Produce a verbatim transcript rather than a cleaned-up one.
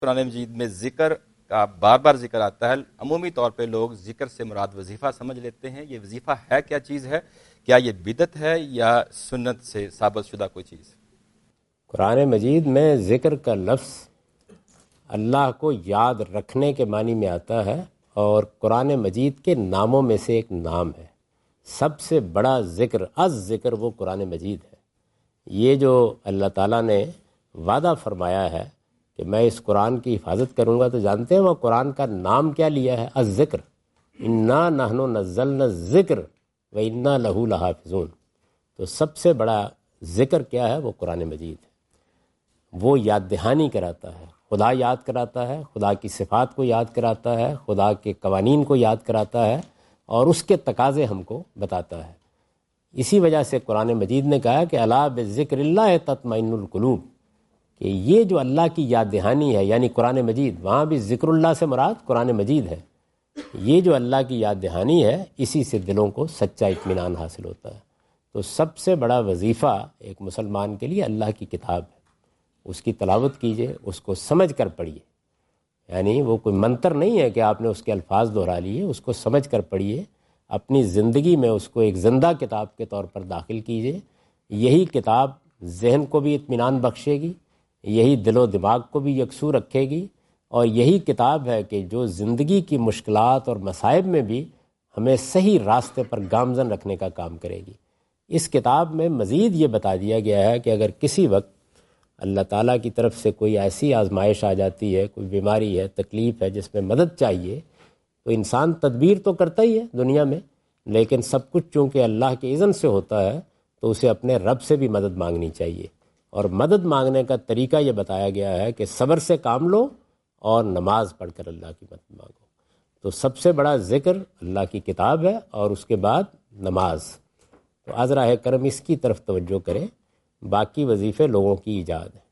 قرآن مجید میں ذکر کا بار بار ذکر آتا ہے. عمومی طور پہ لوگ ذکر سے مراد وظیفہ سمجھ لیتے ہیں. یہ وظیفہ ہے کیا چیز ہے؟ کیا یہ بدعت ہے یا سنت سے ثابت شدہ کوئی چیز؟ قرآن مجید میں ذکر کا لفظ اللہ کو یاد رکھنے کے معنی میں آتا ہے، اور قرآن مجید کے ناموں میں سے ایک نام ہے. سب سے بڑا ذکر از ذکر وہ قرآن مجید ہے. یہ جو اللہ تعالیٰ نے وعدہ فرمایا ہے کہ میں اس قرآن کی حفاظت کروں گا، تو جانتے ہیں وہ قرآن کا نام کیا لیا ہے؟ از ذکر. انا نحن نزلنا الذکر و انا لہ لحافظون. تو سب سے بڑا ذکر کیا ہے؟ وہ قرآن مجید ہے. وہ یاد دہانی کراتا ہے، خدا یاد کراتا ہے، خدا کی صفات کو یاد کراتا ہے، خدا کے قوانین کو یاد کراتا ہے، اور اس کے تقاضے ہم کو بتاتا ہے. اسی وجہ سے قرآن مجید نے کہا کہ الا بذکر اللہ تطمئن القلوب، کہ یہ جو اللہ کی یاد دہانی ہے یعنی قرآن مجید، وہاں بھی ذکر اللہ سے مراد قرآن مجید ہے. یہ جو اللہ کی یاد دہانی ہے، اسی سے دلوں کو سچا اطمینان حاصل ہوتا ہے. تو سب سے بڑا وظیفہ ایک مسلمان کے لیے اللہ کی کتاب ہے. اس کی تلاوت کیجئے، اس کو سمجھ کر پڑھیے. یعنی وہ کوئی منتر نہیں ہے کہ آپ نے اس کے الفاظ دہرا لیے، اس کو سمجھ کر پڑھیے، اپنی زندگی میں اس کو ایک زندہ کتاب کے طور پر داخل کیجئے. یہی کتاب ذہن کو بھی اطمینان بخشے گی، یہی دل و دماغ کو بھی یکسو رکھے گی، اور یہی کتاب ہے کہ جو زندگی کی مشکلات اور مصائب میں بھی ہمیں صحیح راستے پر گامزن رکھنے کا کام کرے گی. اس کتاب میں مزید یہ بتا دیا گیا ہے کہ اگر کسی وقت اللہ تعالیٰ کی طرف سے کوئی ایسی آزمائش آ جاتی ہے، کوئی بیماری ہے، تکلیف ہے جس میں مدد چاہیے، تو انسان تدبیر تو کرتا ہی ہے دنیا میں، لیکن سب کچھ چونکہ اللہ کے اذن سے ہوتا ہے تو اسے اپنے رب سے بھی مدد مانگنی چاہیے. اور مدد مانگنے کا طریقہ یہ بتایا گیا ہے کہ صبر سے کام لو اور نماز پڑھ کر اللہ کی مدد مانگو. تو سب سے بڑا ذکر اللہ کی کتاب ہے، اور اس کے بعد نماز. تو عذرا ہے کرم اس کی طرف توجہ کریں، باقی وظیفے لوگوں کی ایجاد ہے.